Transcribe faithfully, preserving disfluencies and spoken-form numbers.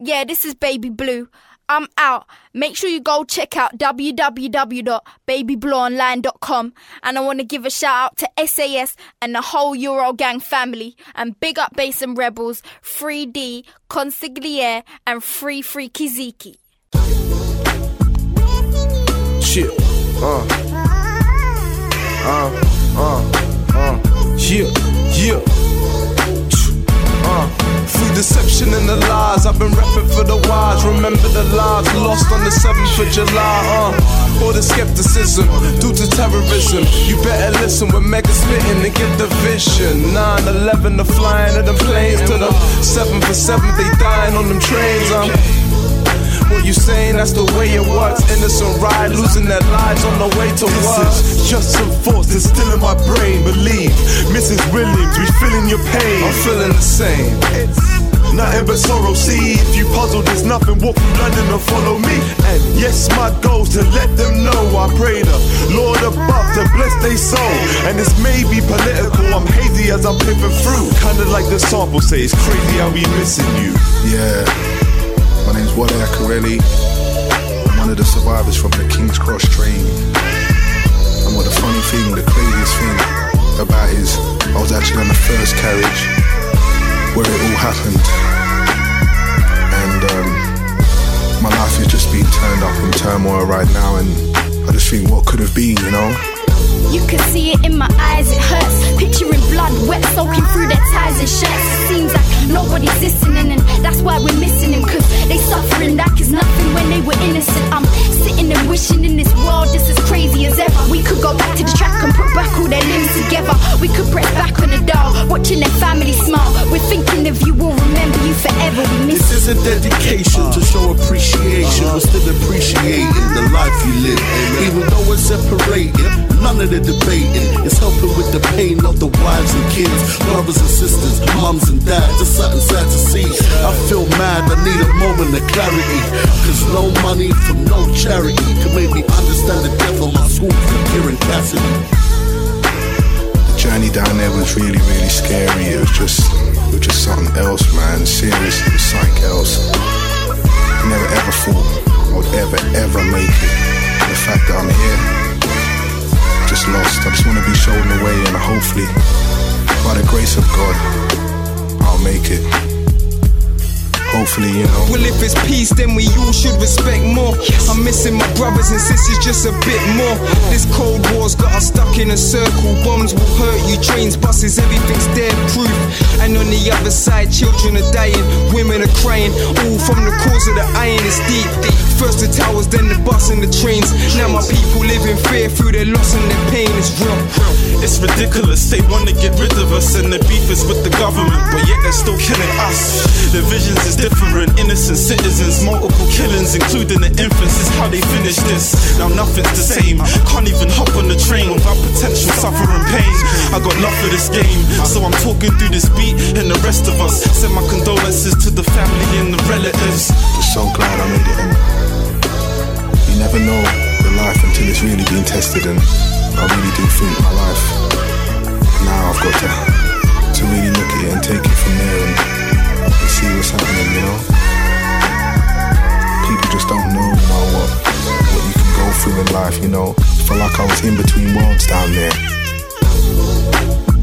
Yeah, this is Baby Blue. I'm out. Make sure you go check out w w w dot baby blue online dot com. And I want to give a shout out to S A S and the whole Eurogang family. And big up Bass and Rebels, three D, Consigliere, and Free Free Kiziki. Shit. Uh. Uh. Uh. Uh. Yeah. Yeah. Uh. Through deception and the lies, I've been rapping for the wise. Remember the lives lost on the seventh of July. Uh. All the skepticism due to terrorism. You better listen when Mega spitting and get the vision. nine eleven, the flying of them planes to the seven for seven, they dying on them trains. Um. What you saying, that's the way it was. Innocent ride, losing their lives on the way to work. This is just some thoughts that's still in my brain. Believe, Missus Williams, we feeling your pain. I'm feeling the same. It's nothing but sorrow. See, if you puzzled, there's nothing. Walk through London and follow me. And yes, my goal's to let them know I pray the Lord above to bless their soul. And this may be political, I'm hazy as I'm pipping through. Kinda like the sample say, it's crazy how we missing you. Yeah. My name's Wale Akoreli. I'm one of the survivors from the King's Cross train. And what the funny thing, the craziest thing about it is I was actually on the first carriage where it all happened. And um, my life is just being turned up in turmoil right now, and I just think what could have been, you know? You can see it in my eyes, it hurts. Picturing blood wet soaking through their ties and shirts. It seems like nobody's listening, and that's why we're missing them. Cause they suffering like it's nothing when they were innocent. I'm sitting and wishing in this world this is crazy as ever. We could go back to the track and put back all their limbs together. We could press back on the dial, watching their family smile. We're thinking of you, we'll remember you forever. We miss This is a dedication to show appreciation. We're still appreciating the life you live. Even though we're separated, none of the debating. It's helping with the pain of the wives and kids, brothers and sisters, mums and dads. It's something sad to see. I feel mad, I need a moment of clarity. Cause no money from no charity can make me understand the death of my school from Kieran Cassidy. The journey down there was really, really scary. It was just, it was just something else, man. Seriously, it was something else. I never ever thought I would ever, ever make it. And the fact that I'm here, just lost. I just want to be shown the way, and hopefully, by the grace of God, I'll make it. Hopefully, you know. Well, if it's peace, then we all should respect more. Yes. I'm missing my brothers and sisters just a bit more. This cold war's got us stuck in a circle. Bombs will hurt you, trains, buses, everything's dead proof. And on the other side, children are dying, women are crying, all from the cause of the iron. It's deep. First the towers, then the bus and the trains. Now my people live in fear through their loss and their pain. It's real. It's ridiculous, they want to get rid of us, and the beef is with the government, but yet they're still killing us. The visions is different, innocent citizens, multiple killings, including the infants, is how they finish this. Now nothing's the same, can't even hop on the train without potential suffering pain. I got love for this game, so I'm talking through this beat, and the rest of us send my condolences to the family and the relatives. I'm so glad I made it, and you never know the life until it's really been tested, and I really do think my life now I've got to to really look at it and take it from there and, and see what's happening, you know. People just don't know, you know, what what you can go through in life, you know. I feel like I was in between worlds down there.